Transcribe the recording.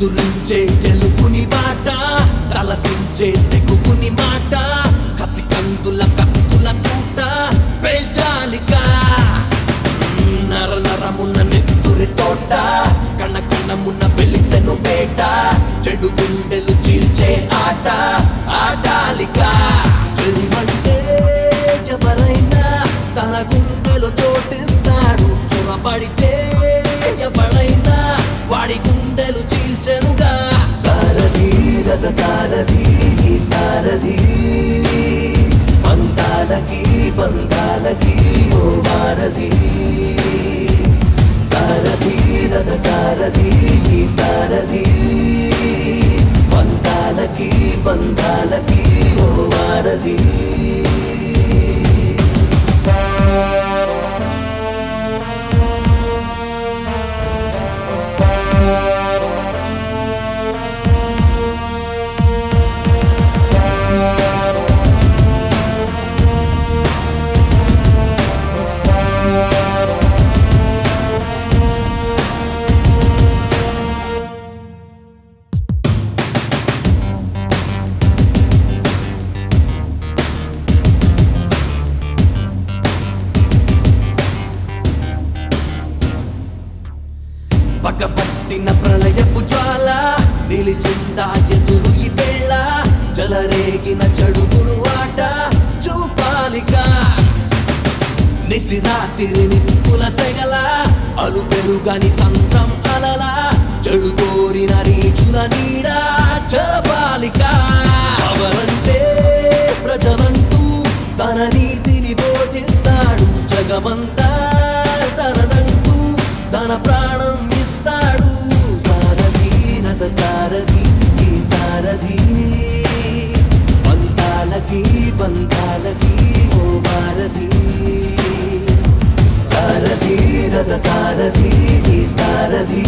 ఎదురించే గెలుపుని బాట తలపించే తెగుపుని మాట కసి కందుల కత్తుల తూట పేల్చాలిక నర నరమున్న నెత్తురి తోట కణ కణమున్న వెలిసెను వేట చెడు గుండెలు చీల్చే ఆట ఆడాలిక చెలిమంటే ఎవరైనా తన గుండెలో చోటిస్తాడు చొరబడితే ఎవరైనా వాడి గుండెలు చీల్చెనుగా సారథి రథ సారథి సారథి బంధాలకి ఓ వారధి సారథి రథ సారథి సారథి బంధాలకి ఓ వారధి పగబట్టిన ప్రళయపు జ్వాల నిలిచిందా ఎదురు ఈ వేళ చెలరేగిన చెడుగుడు ఆట చూపాలిక నిశిరాతిరి నిప్పుల సెగల అలు పెరుగని సంతం అలల చెడు కోరిన రీచుల నీడ చపాలిక అవరంటే ప్రజలంటూ తన నీతిని బోధిస్తాడు జగమంతా తనదంటూ తన ప్రాణం ఇస్తాడు సారథి రథ సారథి సారథి బంధాలకి ఓ వారధి సారథి రథ సారథి సారథి